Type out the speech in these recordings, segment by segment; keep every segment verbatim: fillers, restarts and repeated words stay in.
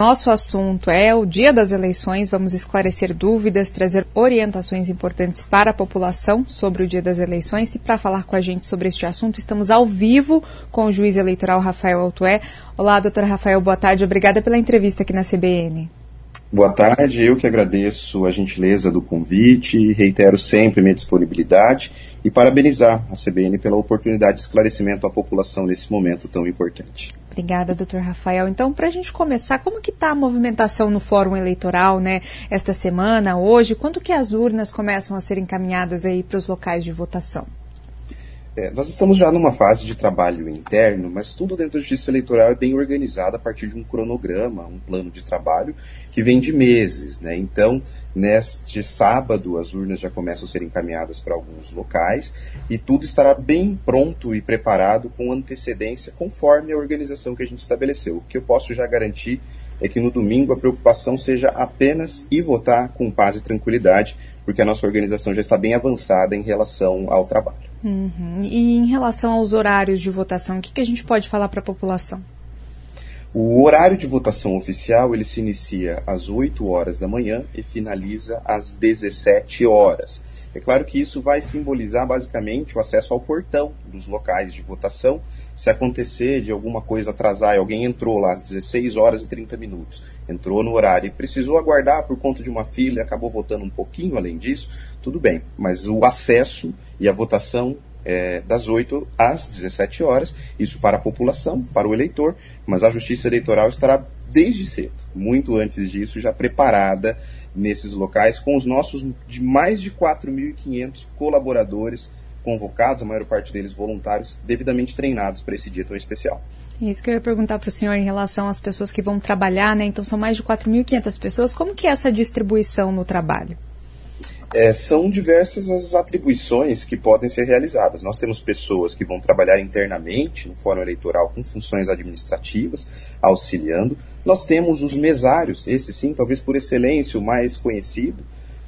Nosso assunto é o dia das eleições, vamos esclarecer dúvidas, trazer orientações importantes para a população sobre o dia das eleições. E para falar com a gente sobre este assunto, estamos ao vivo com o juiz eleitoral Rafael Altué. Olá, doutor Rafael, boa tarde, obrigada pela entrevista aqui na C B N. Boa tarde, eu que agradeço a gentileza do convite e reitero sempre minha disponibilidade e parabenizar a C B N pela oportunidade de esclarecimento à população nesse momento tão importante. Obrigada, doutor Rafael. Então, para a gente começar, como que está a movimentação no Fórum Eleitoral, né, esta semana, hoje? Quando que as urnas começam a ser encaminhadas aí para os locais de votação? É, nós estamos já numa fase de trabalho interno, mas tudo dentro da Justiça Eleitoral é bem organizado a partir de um cronograma, um plano de trabalho que vem de meses, né? Então, neste sábado, as urnas já começam a ser encaminhadas para alguns locais e tudo estará bem pronto e preparado com antecedência, conforme a organização que a gente estabeleceu. O que eu posso já garantir é que no domingo a preocupação seja apenas ir votar com paz e tranquilidade, porque a nossa organização já está bem avançada em relação ao trabalho. Uhum. E em relação aos horários de votação, o que, que a gente pode falar para a população? O horário de votação oficial, ele se inicia às oito horas da manhã e finaliza às dezessete horas. É claro que isso vai simbolizar basicamente o acesso ao portão dos locais de votação. Se acontecer de alguma coisa atrasar e alguém entrou lá às dezesseis horas e trinta minutos, entrou no horário e precisou aguardar por conta de uma fila e acabou votando um pouquinho além disso, tudo bem. Mas o acesso e a votação é das oito às dezessete horas, isso para a população, para o eleitor, mas a Justiça Eleitoral estará desde cedo, muito antes disso, já preparada nesses locais, com os nossos de mais de quatro mil e quinhentos colaboradores convocados, a maior parte deles voluntários, devidamente treinados para esse dia tão especial. Isso que eu ia perguntar para o senhor em relação às pessoas que vão trabalhar, né? Então são mais de quatro mil e quinhentas pessoas, como que é essa distribuição no trabalho? É, são diversas as atribuições que podem ser realizadas. Nós temos pessoas que vão trabalhar internamente no Fórum Eleitoral com funções administrativas, auxiliando. Nós temos os mesários, esse sim, talvez por excelência, o mais conhecido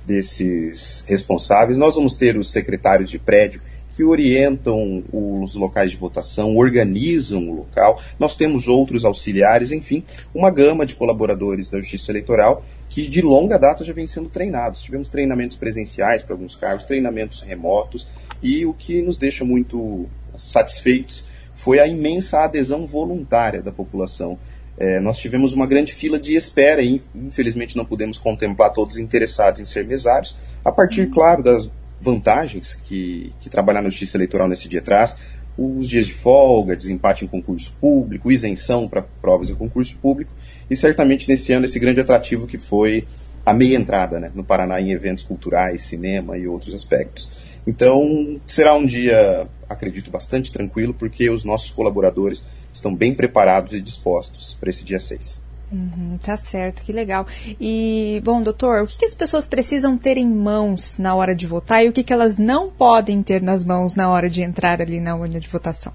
desses responsáveis. Nós vamos ter os secretários de prédio que orientam os locais de votação, organizam o local. Nós temos outros auxiliares, enfim, uma gama de colaboradores da Justiça Eleitoral que de longa data já vem sendo treinados. Tivemos treinamentos presenciais para alguns cargos, treinamentos remotos, e o que nos deixa muito satisfeitos foi a imensa adesão voluntária da população. É, nós tivemos uma grande fila de espera e infelizmente não pudemos contemplar todos interessados em ser mesários, a partir, claro, das vantagens que, que trabalhar na Justiça Eleitoral nesse dia traz, os dias de folga, desempate em concurso público, isenção para provas em concurso público, e certamente nesse ano esse grande atrativo que foi a meia entrada, né, no Paraná em eventos culturais, cinema e outros aspectos. Então será um dia, acredito, bastante tranquilo, porque os nossos colaboradores estão bem preparados e dispostos para esse dia seis. Uhum, tá certo, que legal. E, bom, doutor, o que, que as pessoas precisam ter em mãos na hora de votar e o que, que elas não podem ter nas mãos na hora de entrar ali na urna de votação?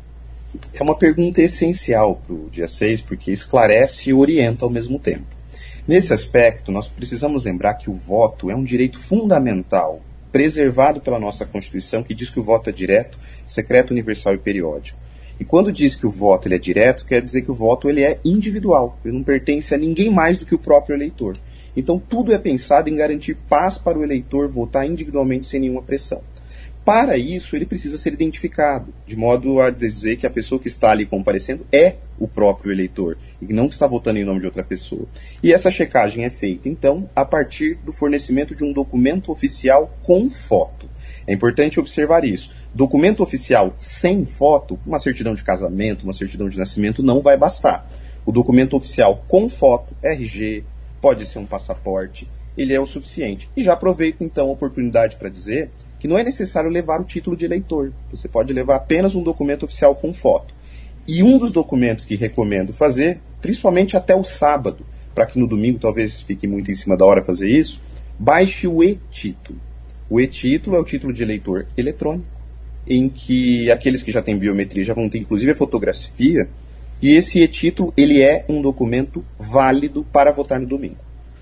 É uma pergunta essencial para o dia seis, porque esclarece e orienta ao mesmo tempo. Nesse aspecto, nós precisamos lembrar que o voto é um direito fundamental, preservado pela nossa Constituição, que diz que o voto é direto, secreto, universal e periódico. E quando diz que o voto ele é direto, quer dizer que o voto ele é individual, ele não pertence a ninguém mais do que o próprio eleitor. Então tudo é pensado em garantir paz para o eleitor votar individualmente sem nenhuma pressão. Para isso, ele precisa ser identificado, de modo a dizer que a pessoa que está ali comparecendo é o próprio eleitor, e não está votando em nome de outra pessoa. E essa checagem é feita, então, a partir do fornecimento de um documento oficial com foto. É importante observar isso. Documento oficial sem foto, uma certidão de casamento, uma certidão de nascimento, não vai bastar. O documento oficial com foto, R G, pode ser um passaporte, ele é o suficiente. E já aproveito, então, a oportunidade para dizer que não é necessário levar o título de eleitor. Você pode levar apenas um documento oficial com foto. E um dos documentos que recomendo fazer, principalmente até o sábado, para que no domingo talvez fique muito em cima da hora fazer isso, baixe o e-título. O e-título é o título de eleitor eletrônico, em que aqueles que já têm biometria já vão ter inclusive a fotografia, e esse e-título ele é um documento válido para votar no domingo.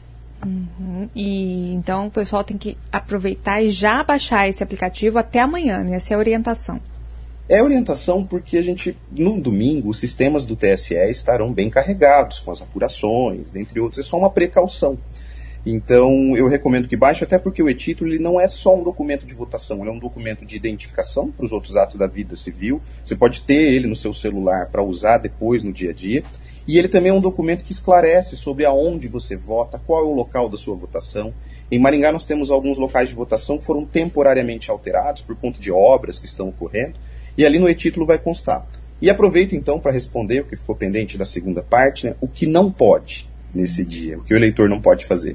Uhum. E então o pessoal tem que aproveitar e já baixar esse aplicativo até amanhã, né? Essa é a orientação. É orientação porque a gente, no domingo, os sistemas do T S E estarão bem carregados com as apurações, dentre outros, é só uma precaução. Então, eu recomendo que baixe, até porque o e-título ele não é só um documento de votação, ele é um documento de identificação para os outros atos da vida civil. Você pode ter ele no seu celular para usar depois no dia a dia. E ele também é um documento que esclarece sobre aonde você vota, qual é o local da sua votação. Em Maringá nós temos alguns locais de votação que foram temporariamente alterados por conta de obras que estão ocorrendo, e ali no e-título vai constar. E aproveito então para responder o que ficou pendente da segunda parte, né, o que não pode nesse dia, o que o eleitor não pode fazer.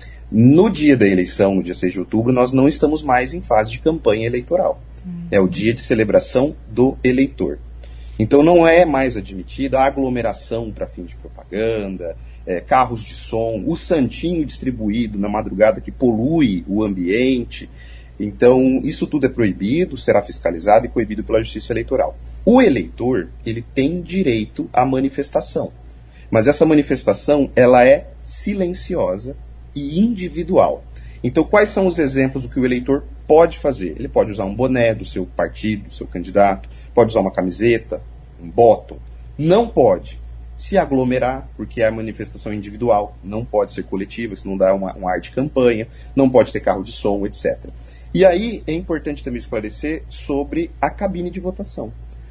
No dia da eleição, no dia seis de outubro, nós não estamos mais em fase de campanha eleitoral. É o dia de celebração do eleitor. Então não é mais admitida a aglomeração para fim de propaganda, é, carros de som, o santinho distribuído na madrugada que polui o ambiente. Então isso tudo é proibido, será fiscalizado e coibido pela Justiça Eleitoral. O eleitor, ele tem direito à manifestação, mas essa manifestação ela é silenciosa e individual. Então quais são os exemplos do que o eleitor pode fazer? Ele pode usar um boné do seu partido, do seu candidato, pode usar uma camiseta, um bottom. Não pode se aglomerar, porque é manifestação individual, não pode ser coletiva, senão dá uma, um ar de campanha, não pode ter carro de som, etcétera. E aí é importante também esclarecer sobre a cabine de votação.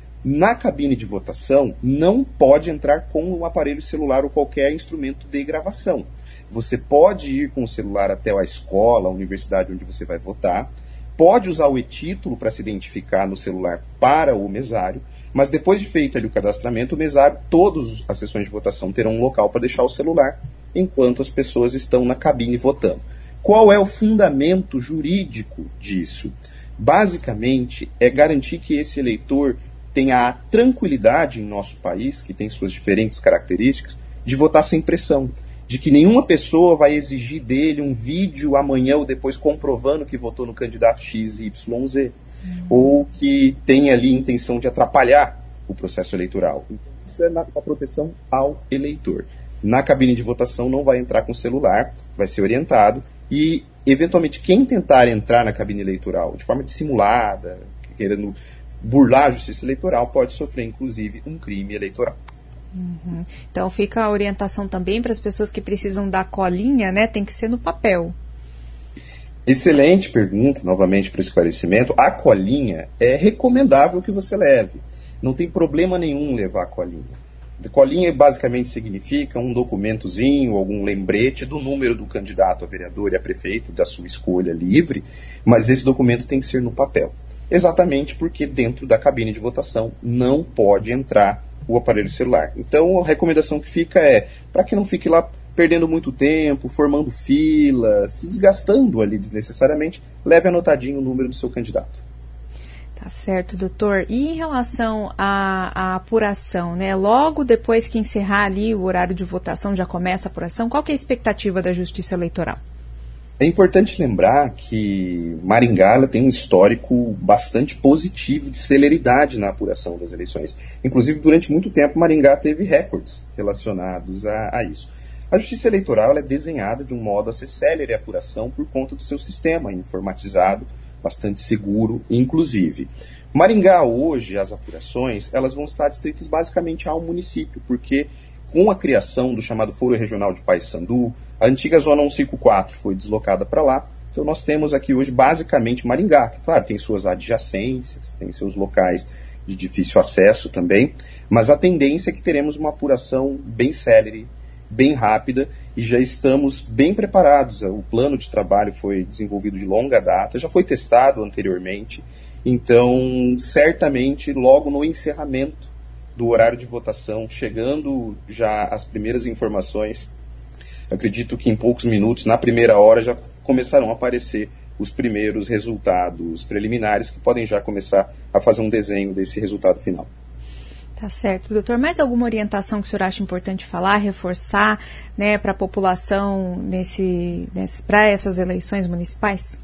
Na cabine de votação, não pode entrar com um aparelho celular ou qualquer instrumento de gravação. Você pode ir com o celular até a escola, a universidade onde você vai votar, pode usar o e-título para se identificar no celular para o mesário, mas depois de feito ali o cadastramento, o mesário, todas as sessões de votação terão um local para deixar o celular, enquanto as pessoas estão na cabine votando. Qual é o fundamento jurídico disso? Basicamente, é garantir que esse eleitor tenha a tranquilidade em nosso país, que tem suas diferentes características, de votar sem pressão. De que nenhuma pessoa vai exigir dele um vídeo amanhã ou depois comprovando que votou no candidato X Y Z, uhum. ou que tenha ali intenção de atrapalhar o processo eleitoral. Isso é na, na proteção ao eleitor. Na cabine de votação não vai entrar com celular, vai ser orientado, e eventualmente quem tentar entrar na cabine eleitoral de forma dissimulada, querendo burlar a justiça eleitoral, pode sofrer inclusive um crime eleitoral. Uhum. Então fica a orientação também para as pessoas que precisam da colinha, né? Tem que ser no papel. Excelente pergunta, novamente para esclarecimento. A colinha é recomendável que você leve. Não tem problema nenhum levar a colinha. A colinha basicamente significa um documentozinho, algum lembrete do número do candidato a vereador e a prefeito, da sua escolha livre, mas esse documento tem que ser no papel. Exatamente porque dentro da cabine de votação não pode entrar o aparelho celular. Então a recomendação que fica é, para que não fique lá perdendo muito tempo, formando filas, se desgastando ali desnecessariamente, leve anotadinho o número do seu candidato. Tá certo, doutor. E em relação à, à apuração, né? Logo depois que encerrar ali o horário de votação, já começa a apuração, qual que é a expectativa da Justiça Eleitoral? É importante lembrar que Maringá ela tem um histórico bastante positivo de celeridade na apuração das eleições. Inclusive, durante muito tempo, Maringá teve recordes relacionados a, a isso. A Justiça Eleitoral ela é desenhada de um modo a ser célere a apuração por conta do seu sistema informatizado, bastante seguro, inclusive. Maringá, hoje, as apurações, elas vão estar distritas basicamente ao município, porque com a criação do chamado Foro Regional de Paissandu, a antiga Zona cento e cinquenta e quatro foi deslocada para lá. Então nós temos aqui hoje basicamente Maringá, que claro, tem suas adjacências, tem seus locais de difícil acesso também, mas a tendência é que teremos uma apuração bem célere, bem rápida, e já estamos bem preparados. O plano de trabalho foi desenvolvido de longa data, já foi testado anteriormente, então certamente logo no encerramento do horário de votação, chegando já as primeiras informações, acredito que em poucos minutos, na primeira hora, já começarão a aparecer os primeiros resultados preliminares, que podem já começar a fazer um desenho desse resultado final. Tá certo, doutor. Mais alguma orientação que o senhor acha importante falar, reforçar, né, para a população nesse, nesse, para essas eleições municipais?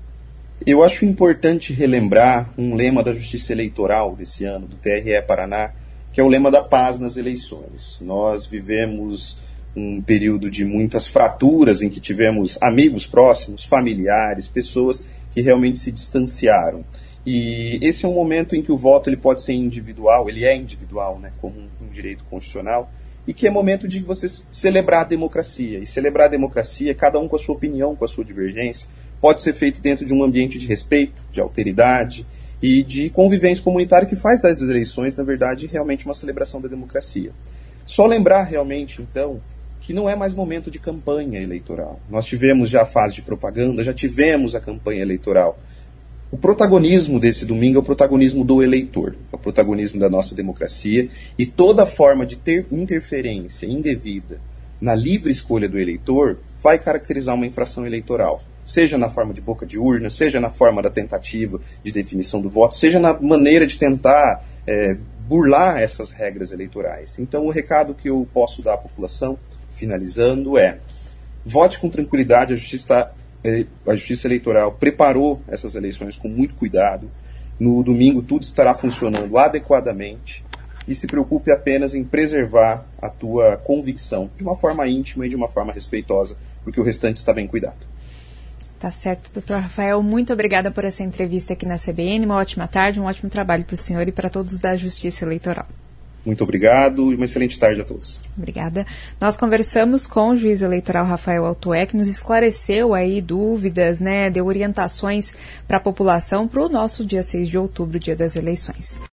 Eu acho importante relembrar um lema da Justiça Eleitoral desse ano, do T R E Paraná, que é o lema da paz nas eleições. Nós vivemos um período de muitas fraturas, em que tivemos amigos próximos, familiares, pessoas que realmente se distanciaram. E esse é um momento em que o voto ele pode ser individual, ele é individual, né, como um, um direito constitucional, e que é momento de você celebrar a democracia. E celebrar a democracia, cada um com a sua opinião, com a sua divergência, pode ser feito dentro de um ambiente de respeito, de alteridade e de convivência comunitária que faz das eleições, na verdade, realmente uma celebração da democracia. Só lembrar realmente, então, que não é mais momento de campanha eleitoral. Nós tivemos já a fase de propaganda, já tivemos a campanha eleitoral. O protagonismo desse domingo é o protagonismo do eleitor, é o protagonismo da nossa democracia, e toda forma de ter interferência indevida na livre escolha do eleitor vai caracterizar uma infração eleitoral, seja na forma de boca de urna, seja na forma da tentativa de definição do voto, seja na maneira de tentar é, burlar essas regras eleitorais. Então, o recado que eu posso dar à população, finalizando, é: vote com tranquilidade, a justiça está... A Justiça Eleitoral preparou essas eleições com muito cuidado. No domingo tudo estará funcionando adequadamente e se preocupe apenas em preservar a tua convicção de uma forma íntima e de uma forma respeitosa, porque o restante está bem cuidado. Tá certo, doutor Rafael. Muito obrigada por essa entrevista aqui na C B N. Uma ótima tarde, um ótimo trabalho para o senhor e para todos da Justiça Eleitoral. Muito obrigado e uma excelente tarde a todos. Obrigada. Nós conversamos com o juiz eleitoral Rafael Altué, que nos esclareceu aí dúvidas, né, deu orientações para a população para o nosso dia seis de outubro, dia das eleições.